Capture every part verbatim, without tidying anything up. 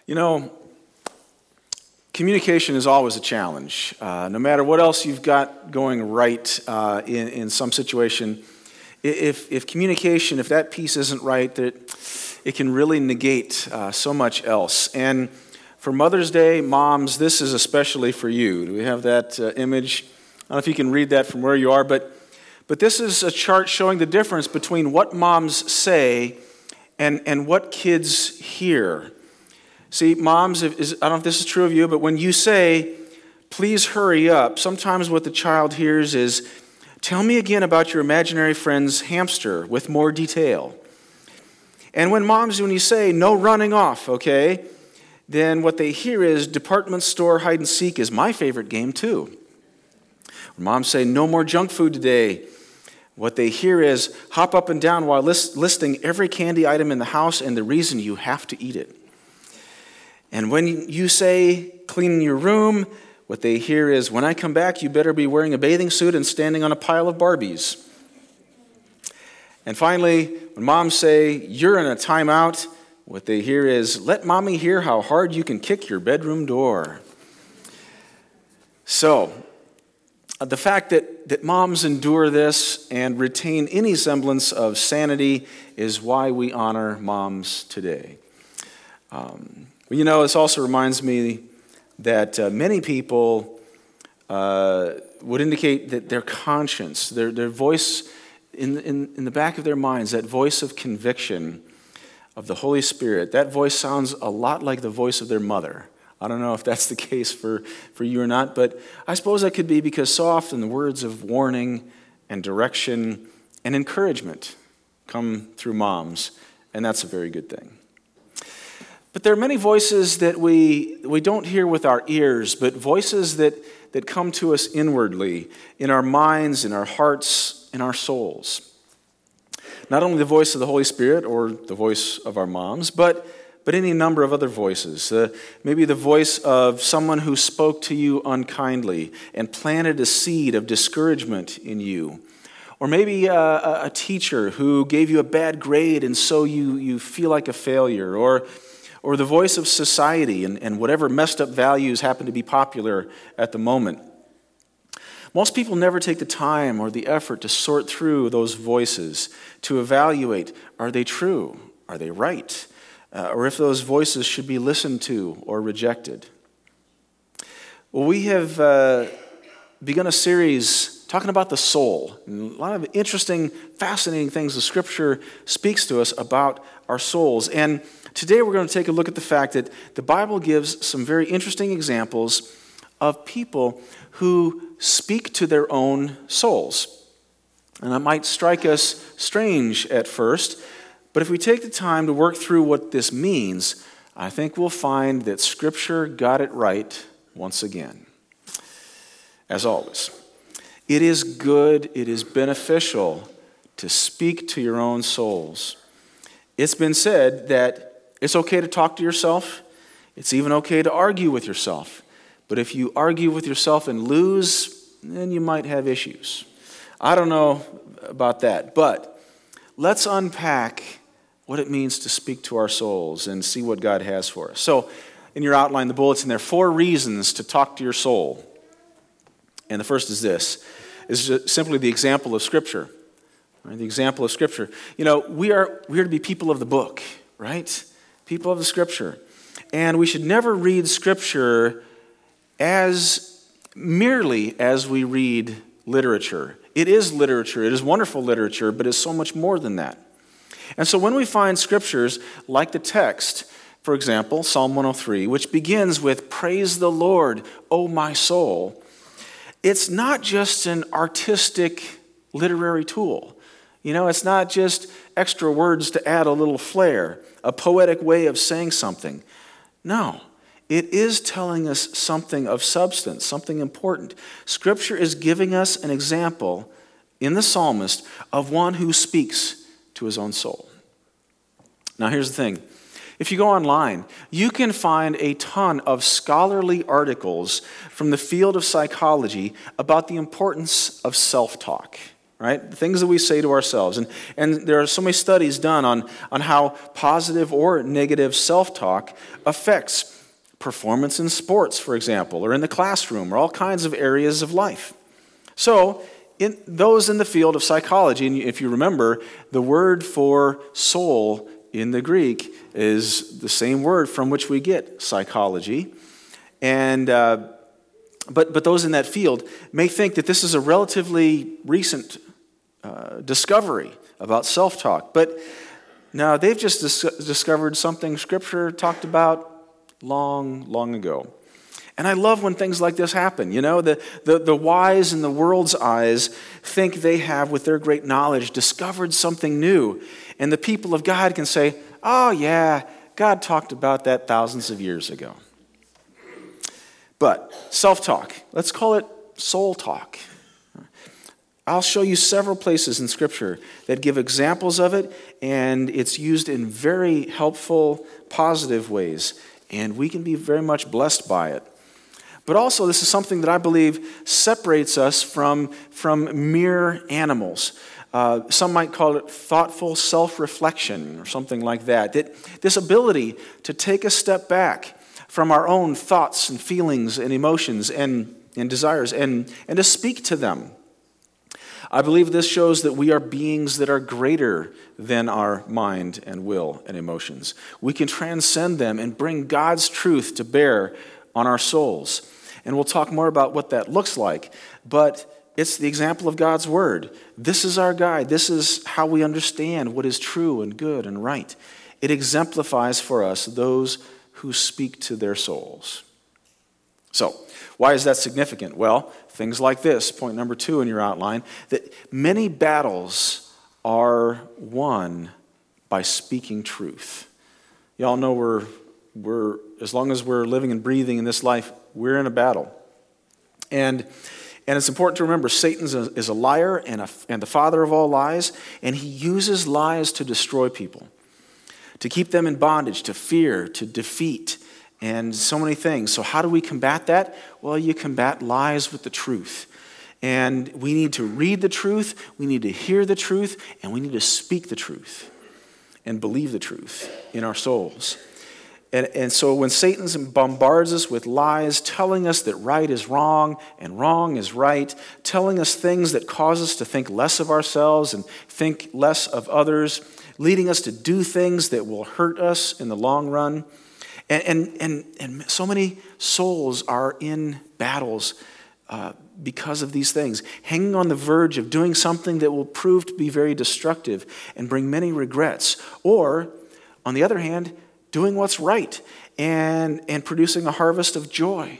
You know, communication is always a challenge. Uh, no matter what else you've got going right uh, in, in some situation, if, if communication, if that piece isn't right, that it can really negate uh, so much else. And for Mother's Day, moms, this is especially for you. Do we have that uh, image? I don't know if you can read that from where you are, but but this is a chart showing the difference between what moms say and, and what kids hear. See, moms, if, is, I don't know if this is true of you, but when you say, please hurry up, sometimes what the child hears is, tell me again about your imaginary friend's hamster with more detail. And when moms, when you say, no running off, okay, then what they hear is, department store hide and seek is my favorite game too. When moms say, no more junk food today, what they hear is, hop up and down while list, listing every candy item in the house and the reason you have to eat it. And when you say, clean your room, what they hear is, when I come back, you better be wearing a bathing suit and standing on a pile of Barbies. And finally, when moms say, you're in a timeout, what they hear is, let mommy hear how hard you can kick your bedroom door. So, the fact that, that moms endure this and retain any semblance of sanity is why we honor moms today. Um, You know, this also reminds me that uh, many people uh, would indicate that their conscience, their their voice in, in, in the back of their minds, that voice of conviction of the Holy Spirit, that voice sounds a lot like the voice of their mother. I don't know if that's the case for, for you or not, but I suppose that could be because so often the words of warning and direction and encouragement come through moms, and that's a very good thing. But there are many voices that we we don't hear with our ears, but voices that, that come to us inwardly, in our minds, in our hearts, in our souls. Not only the voice of the Holy Spirit or the voice of our moms, but, but any number of other voices. Uh, maybe the voice of someone who spoke to you unkindly and planted a seed of discouragement in you. Or maybe a, a teacher who gave you a bad grade and so you, you feel like a failure. Or Or the voice of society and, and whatever messed up values happen to be popular at the moment. Most people never take the time or the effort to sort through those voices, to evaluate, are they true? Are they right? Uh, or if those voices should be listened to or rejected. Well, we have uh, begun a series talking about the soul. And a lot of interesting, fascinating things the Scripture speaks to us about our souls. And today we're going to take a look at the fact that the Bible gives some very interesting examples of people who speak to their own souls. And it might strike us strange at first, but if we take the time to work through what this means, I think we'll find that Scripture got it right once again. As always, it is good, it is beneficial to speak to your own souls. It's been said that it's okay to talk to yourself. It's even okay to argue with yourself. But if you argue with yourself and lose, then you might have issues. I don't know about that, but let's unpack what it means to speak to our souls and see what God has for us. So, in your outline, the bulletin, there are four reasons to talk to your soul. And the first is this. This is simply the example of Scripture. Right? The example of Scripture. You know, we are we are to be people of the book, right? People of the Scripture. And we should never read Scripture as merely as we read literature. It is literature. It is wonderful literature, but it's so much more than that. And so when we find Scriptures like the text, for example, Psalm one oh three, which begins with, praise the Lord, O my soul, it's not just an artistic literary tool. You know, it's not just extra words to add a little flair, a poetic way of saying something. No, it is telling us something of substance, something important. Scripture is giving us an example in the psalmist of one who speaks to his own soul. Now, here's the thing. If you go online, you can find a ton of scholarly articles from the field of psychology about the importance of self-talk. right? The things that we say to ourselves. And, and there are so many studies done on, on how positive or negative self-talk affects performance in sports, for example, or in the classroom, or all kinds of areas of life. So, in those in the field of psychology, and if you remember, the word for soul in the Greek is the same word from which we get psychology. And uh, but but those in that field may think that this is a relatively recent uh, discovery about self-talk. But now they've just dis- discovered something Scripture talked about long, long ago. And I love when things like this happen. You know, the, the, the wise in the world's eyes think they have, with their great knowledge, discovered something new. And the people of God can say, oh yeah, God talked about that thousands of years ago. But self-talk, let's call it soul talk. I'll show you several places in Scripture that give examples of it, and it's used in very helpful, positive ways. And we can be very much blessed by it. But also, this is something that I believe separates us from, from mere animals. Uh, some might call it thoughtful self-reflection or something like that. That this ability to take a step back from our own thoughts and feelings and emotions and, and desires and, and to speak to them. I believe this shows that we are beings that are greater than our mind and will and emotions. We can transcend them and bring God's truth to bear on our souls. And we'll talk more about what that looks like. But it's the example of God's word. This is our guide. This is how we understand what is true and good and right. It exemplifies for us those who speak to their souls. So, why is that significant? Well, things like this, point number two in your outline, that many battles are won by speaking truth. Y'all know we're, we're as long as we're living and breathing in this life, we're in a battle. And, and it's important to remember Satan is a, is a liar and, a, and the father of all lies, and he uses lies to destroy people, to keep them in bondage, to fear, to defeat, and so many things. So how do we combat that? Well, you combat lies with the truth. And we need to read the truth, we need to hear the truth, and we need to speak the truth and believe the truth in our souls. And, and so when Satan bombards us with lies, telling us that right is wrong and wrong is right, telling us things that cause us to think less of ourselves and think less of others, leading us to do things that will hurt us in the long run, And, and, and, and so many souls are in battles uh, because of these things, hanging on the verge of doing something that will prove to be very destructive and bring many regrets. Or, on the other hand, doing what's right and, and producing a harvest of joy.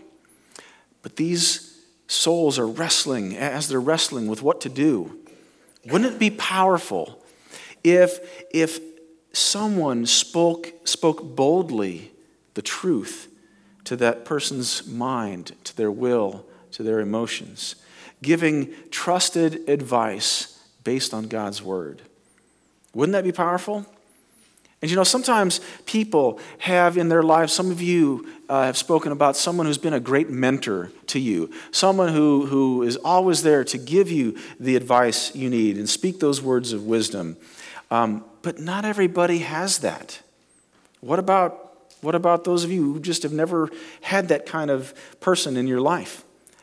But these souls are wrestling, as they're wrestling with what to do. Wouldn't it be powerful if, if someone spoke, spoke boldly the truth to that person's mind, to their will, to their emotions, giving trusted advice based on God's word? Wouldn't that be powerful? And you know, sometimes people have in their lives, some of you uh, have spoken about someone who's been a great mentor to you, someone who, who is always there to give you the advice you need and speak those words of wisdom. Um, but not everybody has that. What about What about those of you who just have never had that kind of person in your life?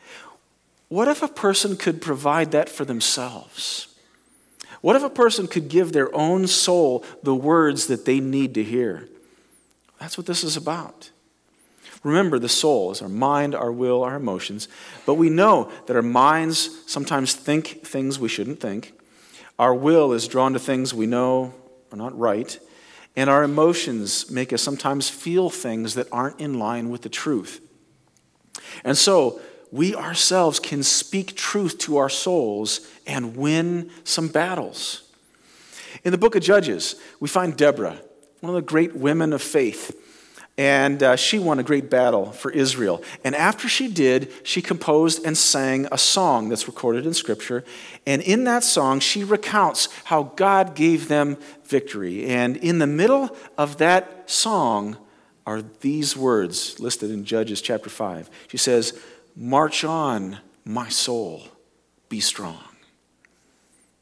What if a person could provide that for themselves? What if a person could give their own soul the words that they need to hear? That's what this is about. Remember, the soul is our mind, our will, our emotions. But we know that our minds sometimes think things we shouldn't think. Our will is drawn to things we know are not right. And our emotions make us sometimes feel things that aren't in line with the truth. And so we ourselves can speak truth to our souls and win some battles. In the book of Judges, we find Deborah, one of the great women of faith. And uh, she won a great battle for Israel. And after she did, she composed and sang a song that's recorded in Scripture. And in that song, she recounts how God gave them victory. And in the middle of that song are these words listed in Judges chapter five. She says, "March on, my soul, be strong."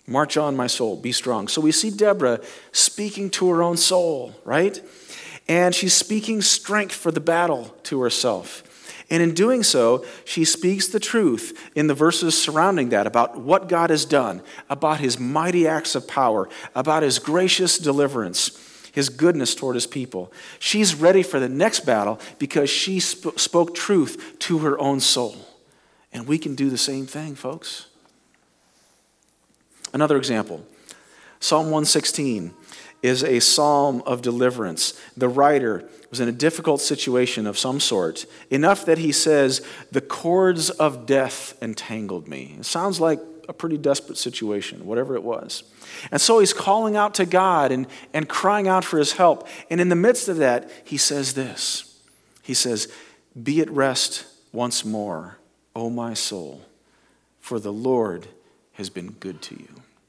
March on, my soul, be strong. So we see Deborah speaking to her own soul, right? And she's speaking strength for the battle to herself. And in doing so, she speaks the truth in the verses surrounding that about what God has done, about his mighty acts of power, about his gracious deliverance, his goodness toward his people. She's ready for the next battle because she sp- spoke truth to her own soul. And we can do the same thing, folks. Another example, Psalm one sixteen is a psalm of deliverance. The writer was in a difficult situation of some sort, enough that he says, the cords of death entangled me. It sounds like a pretty desperate situation, whatever it was. And so he's calling out to God and, and crying out for his help. And in the midst of that, he says this. He says, be at rest once more, O my soul, for the Lord has been good to you.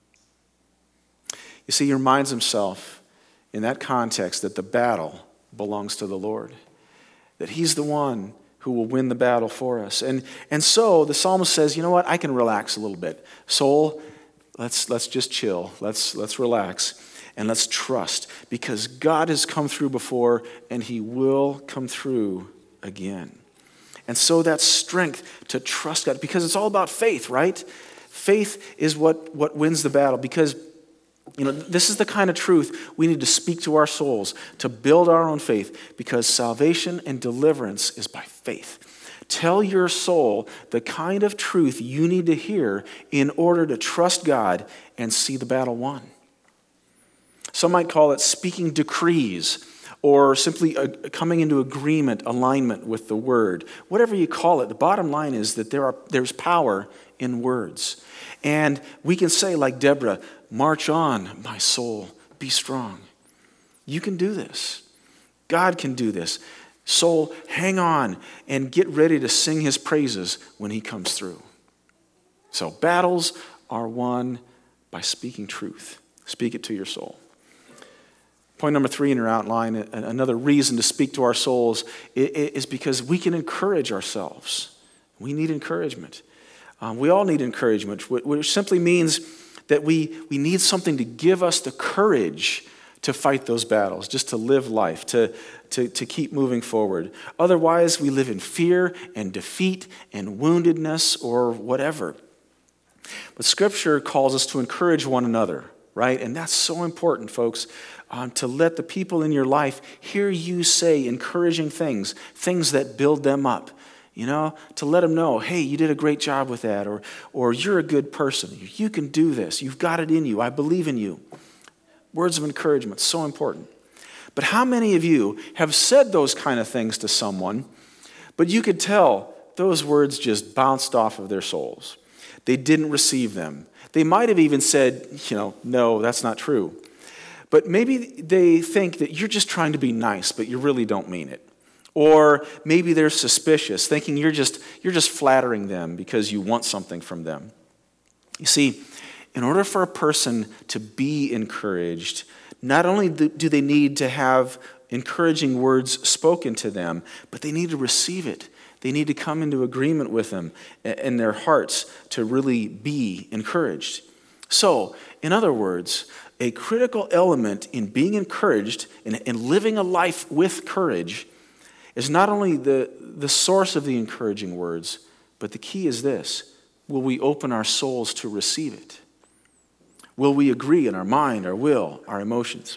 You see, he reminds himself in that context that the battle belongs to the Lord, that he's the one who will win the battle for us. And, and so the psalmist says, you know what, I can relax a little bit. Soul, let's, let's just chill. Let's, let's relax and let's trust because God has come through before and he will come through again. And so that strength to trust God, because it's all about faith, right? Faith is what, what wins the battle because you know, this is the kind of truth we need to speak to our souls to build our own faith because salvation and deliverance is by faith. Tell your soul the kind of truth you need to hear in order to trust God and see the battle won. Some might call it speaking decrees or simply a, coming into agreement, alignment with the word. Whatever you call it, the bottom line is that there are there's power in words. And we can say like Deborah, march on, my soul, be strong. You can do this. God can do this. Soul, hang on and get ready to sing his praises when he comes through. So battles are won by speaking truth. Speak it to your soul. Point number three in your outline, another reason to speak to our souls is because we can encourage ourselves. We need encouragement. Um, we all need encouragement, which simply means that we, we need something to give us the courage to fight those battles, just to live life, to, to, to keep moving forward. Otherwise, we live in fear and defeat and woundedness or whatever. But Scripture calls us to encourage one another, right? And that's so important, folks, um, to let the people in your life hear you say encouraging things, things that build them up. You know, to let them know, hey, you did a great job with that, or, or you're a good person. You can do this. You've got it in you. I believe in you. Words of encouragement, so important. But how many of you have said those kind of things to someone, but you could tell those words just bounced off of their souls? They didn't receive them. They might have even said, you know, no, that's not true. But maybe they think that you're just trying to be nice, but you really don't mean it. Or maybe they're suspicious, thinking you're just you're just flattering them because you want something from them. You see, in order for a person to be encouraged, not only do they need to have encouraging words spoken to them, but they need to receive it. They need to come into agreement with them in their hearts to really be encouraged. So, in other words, a critical element in being encouraged and living a life with courage is not only the, the source of the encouraging words, but the key is this. Will we open our souls to receive it? Will we agree in our mind, our will, our emotions?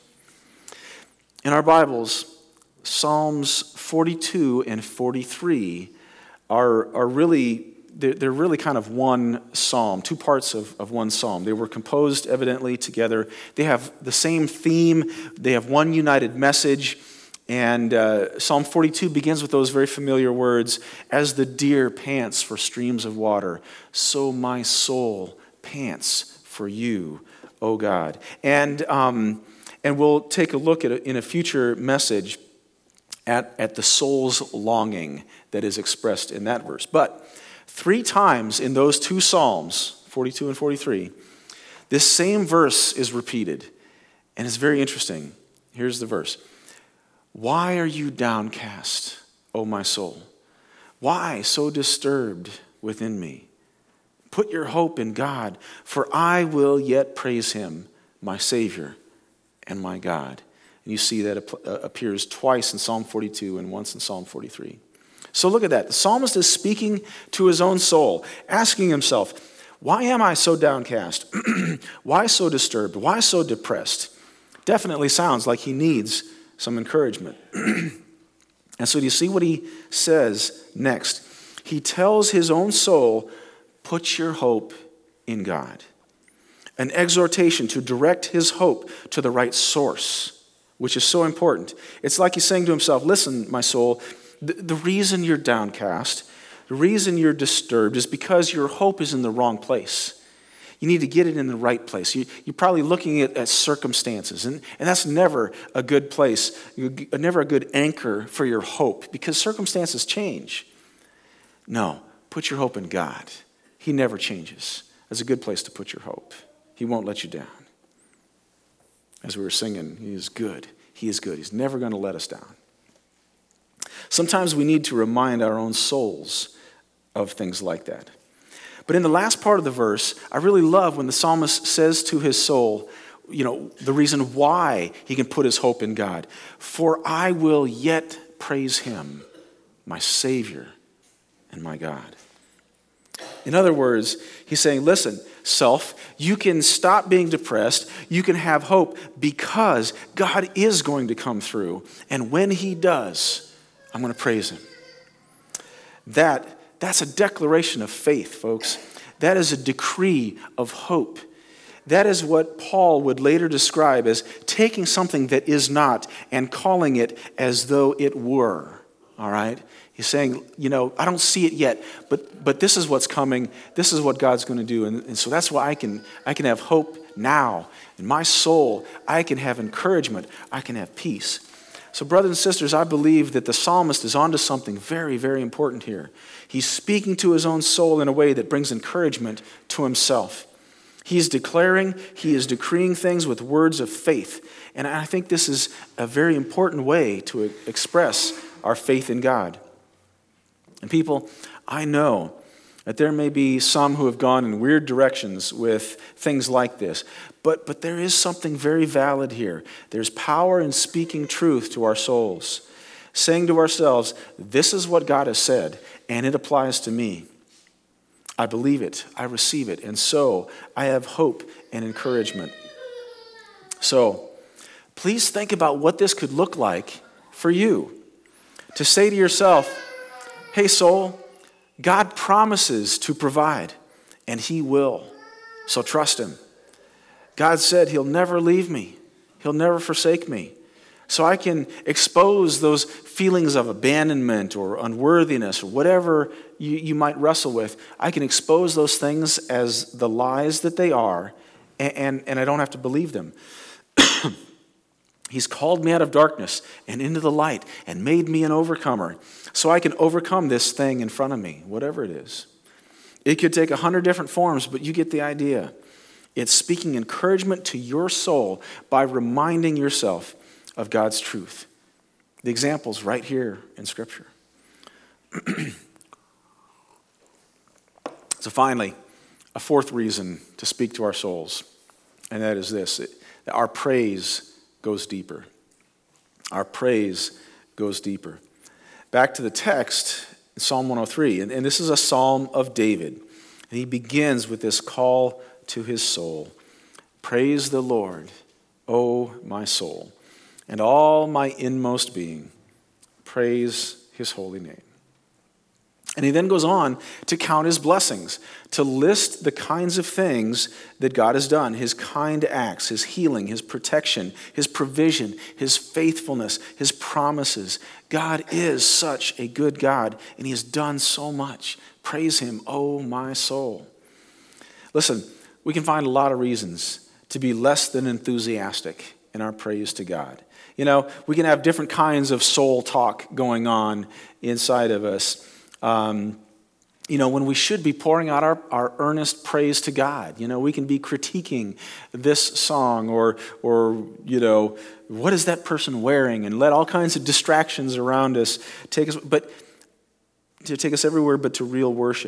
In our Bibles, Psalms forty-two and forty-three are, are really, they're, they're really kind of one psalm, two parts of, of one psalm. They were composed evidently together. They have the same theme. They have one united message. And uh, Psalm forty-two begins with those very familiar words, as the deer pants for streams of water, so my soul pants for you, O God. And um, and we'll take a look at it in a future message at, at the soul's longing that is expressed in that verse. But three times in those two Psalms, forty-two and forty-three, this same verse is repeated. And it's very interesting. Here's the verse. Why are you downcast, O my soul? Why so disturbed within me? Put your hope in God, for I will yet praise him, my Savior and my God. And you see that appears twice in Psalm forty-two and once in Psalm forty-three. So look at that. The psalmist is speaking to his own soul, asking himself, why am I so downcast? Why so disturbed? Why so depressed? Definitely sounds like he needs some encouragement. And so do you see what he says next? He tells his own soul, put your hope in God. An exhortation to direct his hope to the right source, which is so important. It's like he's saying to himself, listen, my soul, the, the reason you're downcast, the reason you're disturbed is because your hope is in the wrong place. You need to get it in the right place. You, you're probably looking at, at circumstances, and, and that's never a good place, never a good anchor for your hope, because circumstances change. No, put your hope in God. He never changes. That's a good place to put your hope. He won't let you down. As we were singing, he is good. He is good. He's never going to let us down. Sometimes we need to remind our own souls of things like that. But in the last part of the verse, I really love when the psalmist says to his soul, you know, the reason why he can put his hope in God. For I will yet praise him, my Savior and my God. In other words, he's saying, listen, self, you can stop being depressed. You can have hope because God is going to come through. And when he does, I'm going to praise him. That That's a declaration of faith, folks. That is a decree of hope. That is what Paul would later describe as taking something that is not and calling it as though it were. All right? He's saying, you know, I don't see it yet, but but this is what's coming. This is what God's going to do. And, and so that's why I can I can have hope now. In my soul, I can have encouragement. I can have peace. So brothers and sisters, I believe that the psalmist is onto something very, very important here. He's speaking to his own soul in a way that brings encouragement to himself. He's declaring, he is decreeing things with words of faith. And I think this is a very important way to express our faith in God. And people, I know that there may be some who have gone in weird directions with things like this. But, but there is something very valid here. There's power in speaking truth to our souls, saying to ourselves, this is what God has said, and it applies to me. I believe it, I receive it, and so I have hope and encouragement. So please think about what this could look like for you. To say to yourself, hey soul, God promises to provide, and he will, so trust him. God said he'll never leave me. He'll never forsake me. So I can expose those feelings of abandonment or unworthiness or whatever you, you might wrestle with. I can expose those things as the lies that they are, and, and, and I don't have to believe them. He's called me out of darkness and into the light and made me an overcomer. So I can overcome this thing in front of me, whatever it is. It could take a hundred different forms, but you get the idea. It's speaking encouragement to your soul by reminding yourself of God's truth. The example's right here in Scripture. So finally, a fourth reason to speak to our souls, and that is this, it, that our praise goes deeper. Our praise goes deeper. Back to the text, in Psalm one oh three, and, and this is a psalm of David. And he begins with this call to his soul. Praise the Lord, O my soul, and all my inmost being. Praise his holy name. And he then goes on to count his blessings, to list the kinds of things that God has done, his kind acts, his healing, his protection, his provision, his faithfulness, his promises. God is such a good God, and he has done so much. Praise him, oh my soul. Listen, we can find a lot of reasons to be less than enthusiastic in our praise to God. You know, we can have different kinds of soul talk going on inside of us. Um, you know, when we should be pouring out our, our earnest praise to God. You know, we can be critiquing this song or, or, you know, what is that person wearing? And let all kinds of distractions around us take us, but to take us everywhere but to real worship.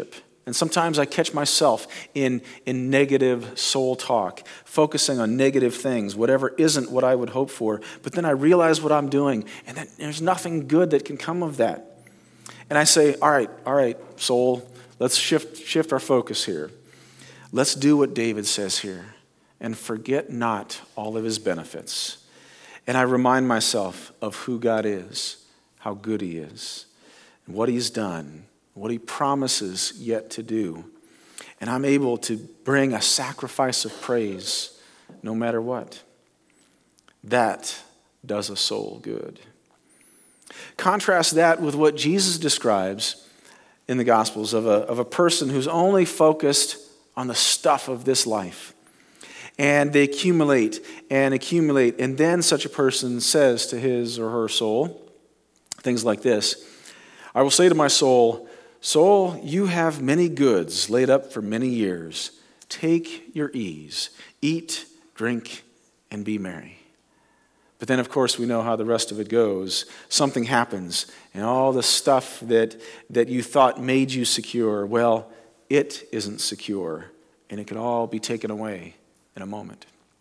And sometimes I catch myself in, in negative soul talk, focusing on negative things, whatever isn't what I would hope for. But then I realize what I'm doing, and that there's nothing good that can come of that. And I say, all right, all right, soul, let's shift, shift our focus here. Let's do what David says here, and forget not all of his benefits. And I remind myself of who God is, how good he is, and what he's done, what he promises yet to do. And I'm able to bring a sacrifice of praise no matter what. That does a soul good. Contrast that with what Jesus describes in the Gospels of a, of a person who's only focused on the stuff of this life. And they accumulate and accumulate. And then such a person says to his or her soul things like this: I will say to my soul, soul, you have many goods laid up for many years. Take your ease. Eat, drink, and be merry. But then, of course, we know how the rest of it goes. Something happens, and all the stuff that, that you thought made you secure, well, it isn't secure, and it can all be taken away in a moment.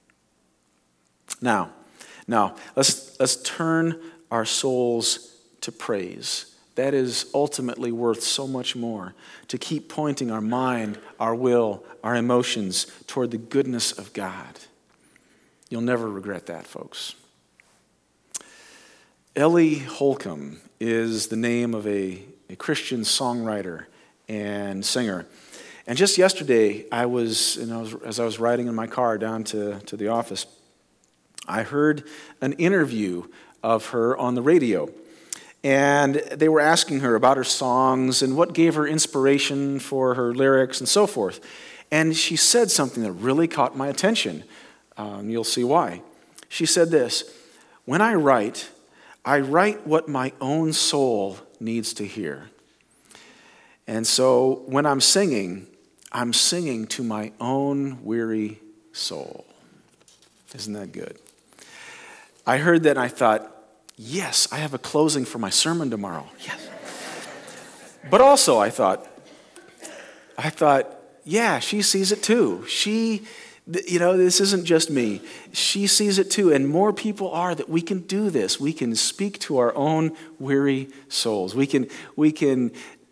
Now, now let's let's turn our souls to praise. That is ultimately worth so much more, to keep pointing our mind, our will, our emotions toward the goodness of God. You'll never regret that, folks. Ellie Holcomb is the name of a, a Christian songwriter and singer. And just yesterday, I was, and I was, as I was riding in my car down to, to the office, I heard an interview of her on the radio. And they were asking her about her songs and what gave her inspiration for her lyrics and so forth. And she said something that really caught my attention. Um, you'll see why. She said this: when I write, I write what my own soul needs to hear. And so when I'm singing, I'm singing to my own weary soul. Isn't that good? I heard that and I thought, yes, I have a closing for my sermon tomorrow. Yes. But also I thought, I thought, yeah, she sees it too. She, you know, this isn't just me. She sees it too, and more people are, that we can do this. We can speak to our own weary souls. We can, we can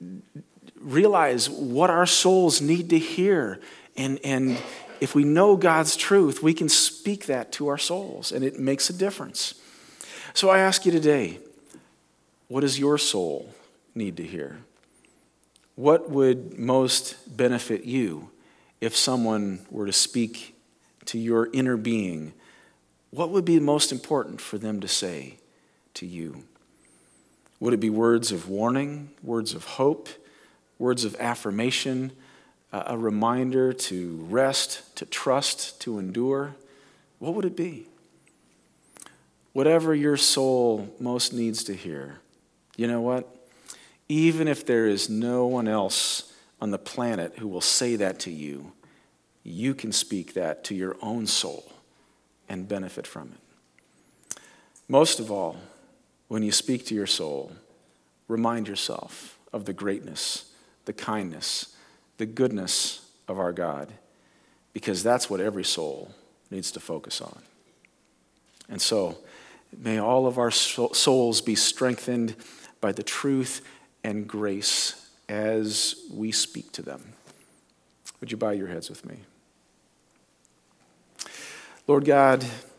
realize what our souls need to hear, and and if we know God's truth, we can speak that to our souls, and it makes a difference. So I ask you today, what does your soul need to hear? What would most benefit you if someone were to speak to your inner being? What would be most important for them to say to you? Would it be words of warning, words of hope, words of affirmation, a reminder to rest, to trust, to endure? What would it be? Whatever your soul most needs to hear, you know what? Even if there is no one else on the planet who will say that to you, you can speak that to your own soul and benefit from it. Most of all, when you speak to your soul, remind yourself of the greatness, the kindness, the goodness of our God, because that's what every soul needs to focus on. And so, may all of our souls be strengthened by the truth and grace as we speak to them. Would you bow your heads with me? Lord God,